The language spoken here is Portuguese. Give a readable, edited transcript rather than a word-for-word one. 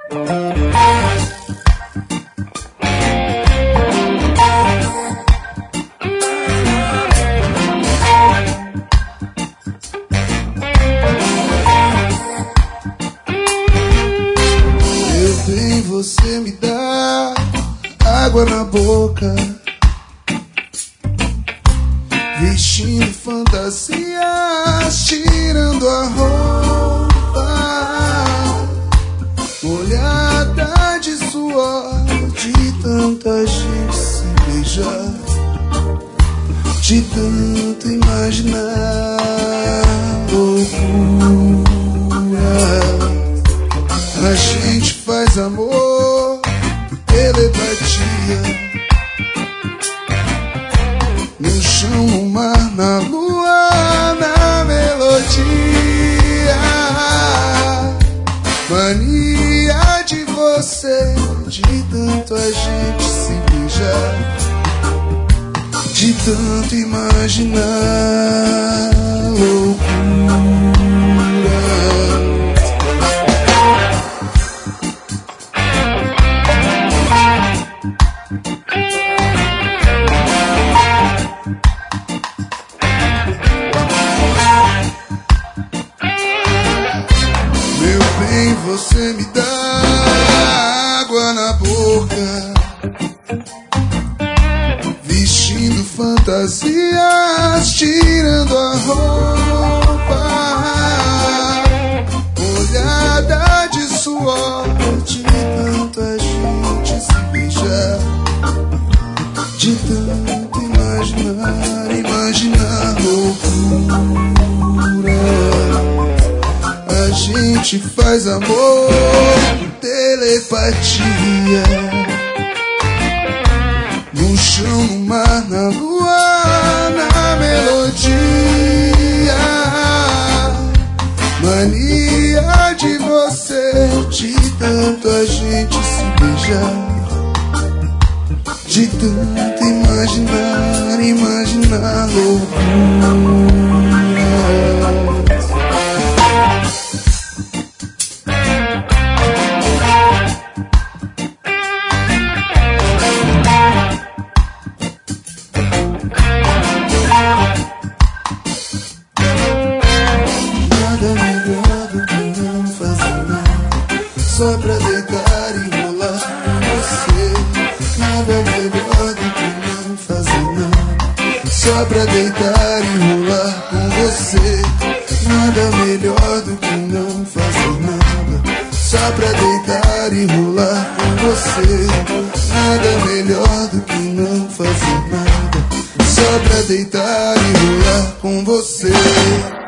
Você me dá água na boca, vestindo fantasias, tirando a roupa, molhada de suor, de tanta gente se beijar, de tanto imaginar loucura. A gente faz amor, telepatia, no chão, no mar, na lua, na melodia. Mania de você, de tanto a gente se beijar, de tanto imaginar loucura. Você me dá água na boca, vestindo fantasias, tirando a roupa, molhada de suor, de tanta gente se beijar, de tanto imaginar loucura. A gente faz amor, telepatia, no chão, no mar, na lua, na melodia. Mania de você, de tanto a gente se beijar, de tanto imaginar loucura. Só pra deitar e rolar com você. Nada melhor do que não fazer nada. Só pra deitar e rolar com você. Nada melhor do que não fazer nada. Só pra deitar e rolar com você. Nada melhor do que não fazer nada. Só pra deitar e rolar com você.